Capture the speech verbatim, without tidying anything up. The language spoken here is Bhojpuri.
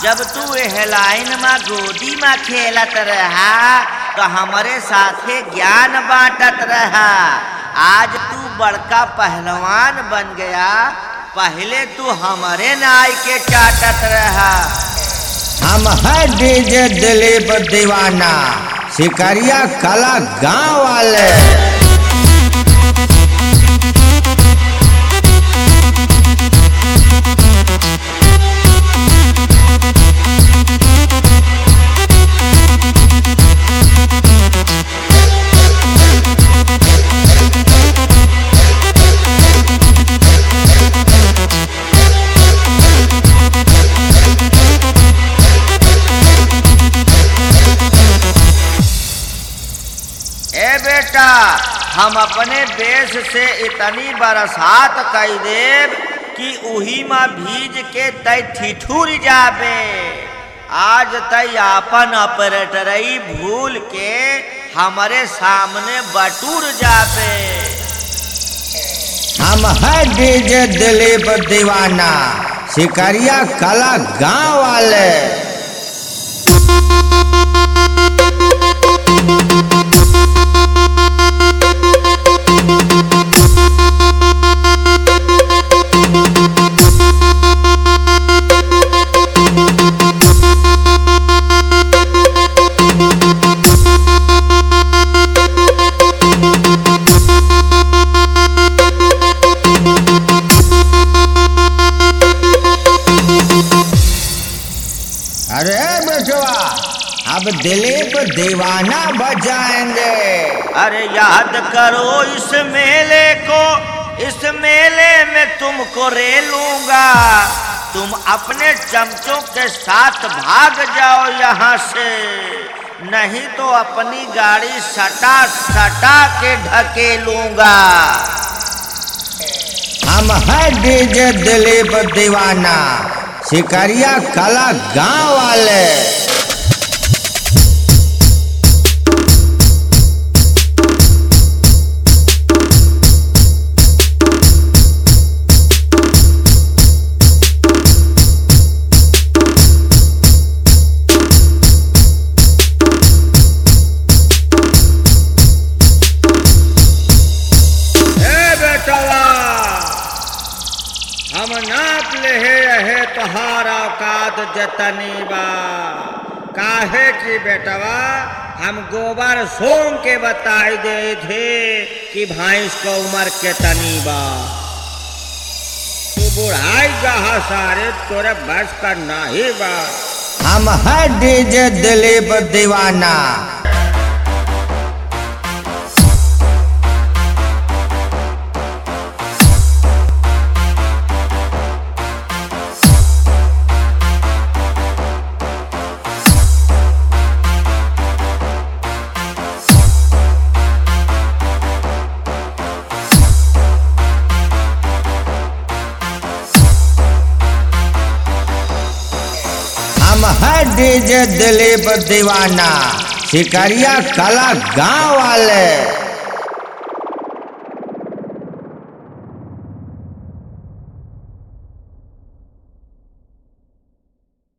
जब तू हेलाइन में गोदी में खेलत रहा तो हमारे साथे ज्ञान बांटत रहा। आज तू बड़का पहलवान बन गया, पहले तू हमारे नाई के चाटत रहा। हम है डीजे दिलीप दीवाना, शिकारिया कला गांव वाले। ए बेटा, हम अपने बेस से इतनी बरसात कई देव कि उही में भीज के तय ठिठुर जाबे। आज तय अपन ऑपरेटरई भूल के हमारे सामने बटूर जाबे। हम है डीजे दिलीप दीवाना, शिकारिया कला गांव वाले। अरे बेटवा, अब दिलीप दीवाना बजाएंगे। अरे याद करो इस मेले को, इस मेले में तुमको रेलूंगा। तुम अपने चमचों के साथ भाग जाओ यहाँ से, नहीं तो अपनी गाड़ी सटा सटा के ढकेलूंगा। हम है डीजे दिलीप दीवाना, शिकारिया कला गांव वाले। हम नाप ले है तोहारा औकात जतनी बा। काहे की बेटवा, हम गोबर सोम के बताई दे थे कि भैंस को उम्र के तनी बा। तू बुढ़ाई जहा सारे तोरे बस का नहीं बा। हम है डीजे दिलीप दीवाना। हम है डीजे दिलीप दीवाना, शिकारिया कला गांव वाले।